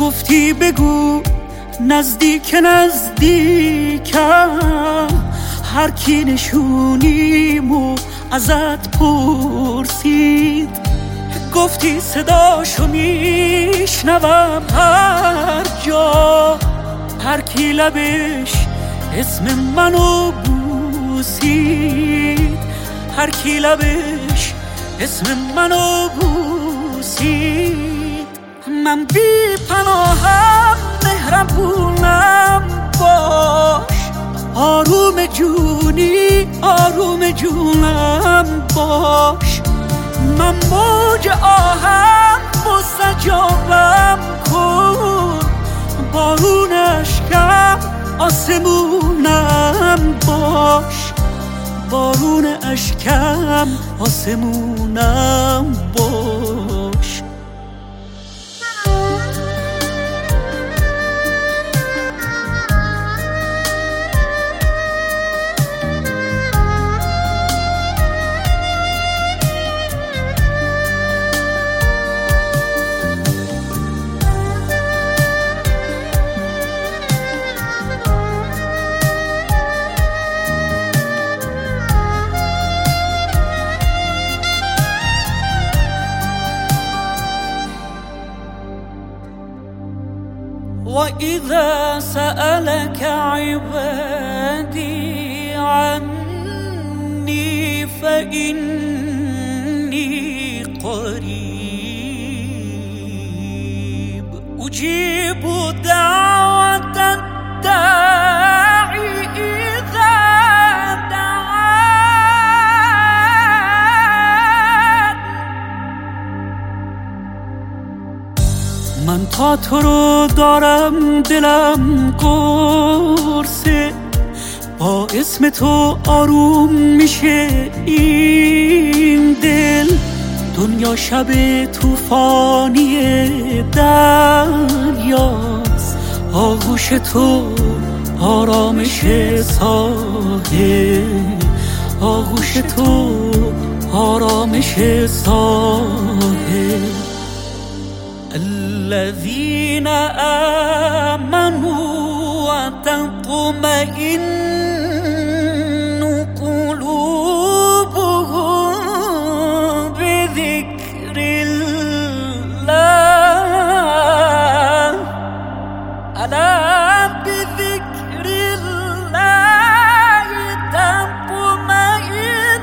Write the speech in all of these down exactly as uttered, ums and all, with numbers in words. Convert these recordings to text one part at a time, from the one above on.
گفتی بگو نزدیک نزدیکم، هر کی نشونیمو ازت پرسید، گفتی صداشو میشنوم هر جا، هر کی لبش اسم منو بوسید، هر کی لبش اسم منو بوسید. من بی پناهم مهربونم باش، آروم جونی آروم جونم باش، من موج آهم مستجابم کن، بارون اشکم آسمونم باش، بارون اشکم آسمونم باش. وإذا سألك عبادي عني فإني قريب أجيب دعوة الداعي إذا دعان. من تا تو رو دارم دلم قرصه، با اسم تو آروم میشه این دل، دنیا شب طوفانی دریاست، آغوش تو آرامش ساحل، آغوش تو آرامش ساحل. الذين آمنوا وتطمئن قلوبهم بذكر الله، ألا بذكر الله تطمئن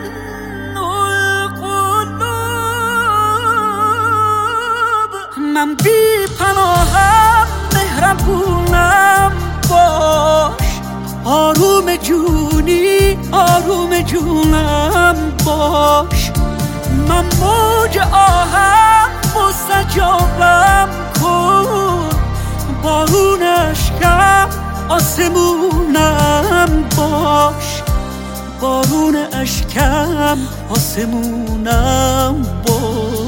القلوب. من بی پناهم مهربونم باش، آروم جونی آروم جونم باش، من موج آهم مستجابم کن، بارون اشکم آسمونم باش، بارون اشکم آسمونم باش.